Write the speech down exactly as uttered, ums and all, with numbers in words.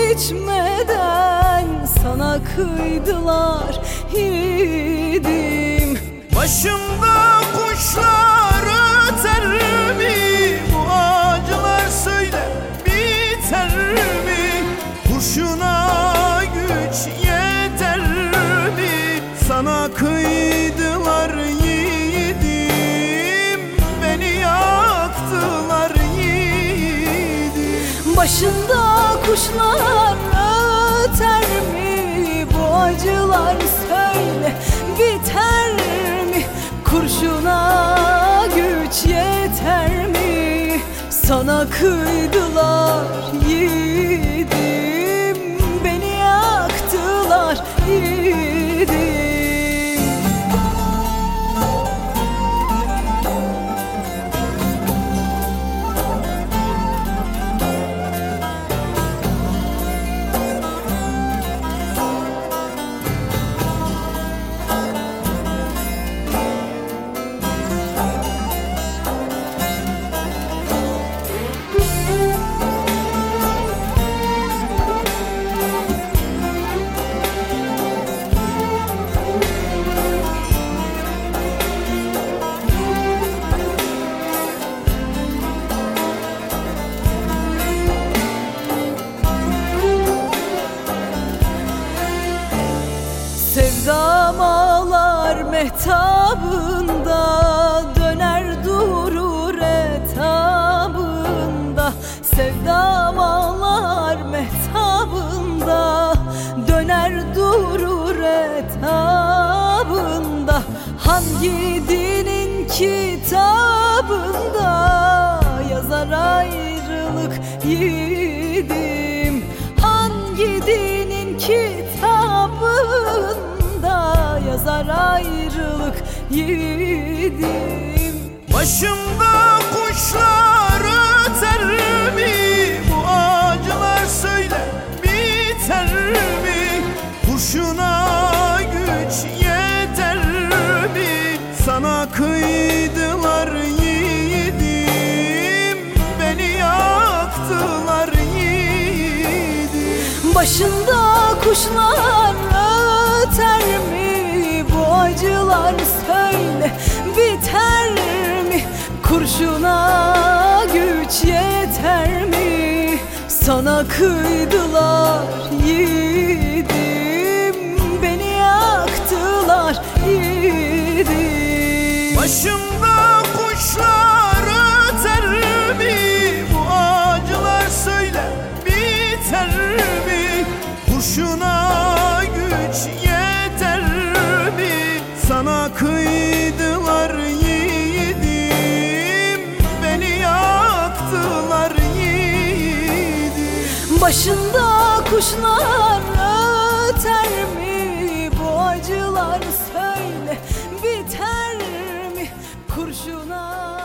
içmeden sana kıydılar yiğidim. Başımda kuşlar öter mi? Bu acılar söyle biter mi? Kurşuna güç yeter mi? Sana kıydılar yiğidim, beni yaktılar yiğidim. Başında kuşlar öter mi? Bu acılar söyle biter mi? Kurşuna güç yeter mi? Sana kıydılar yiğidim, beni yaktılar yiğidim. Sevdam ağlar mehtabında, döner durur etabında. Sevdam ağlar mehtabında, döner durur etabında. Hangi dinin kitabında yazar ayrılık yiğidim? Hangi dinin kitabında yazar ayrılık yiğidim? Başımda kuşlar öter mi? Bu acılar söyle biter mi? Kurşuna güç yeter mi? Sana kıydılar yiğidim, beni yaktılar yiğidim. Başında kuşlar öter mi? Bu acılar söyle biter mi? Kurşuna güç yeter mi? Sana kıydılar yiğidim, beni yaktılar yiğidim. Başımda kuşlar öter mi? Bu acılar söyle biter mi? Kurşuna güç yeter mi? Sana kıydılar yiğidim, beni yaktılar yiğidim. Başında kuşlar öter mi? Bu acılar söyle biter mi? Kurşuna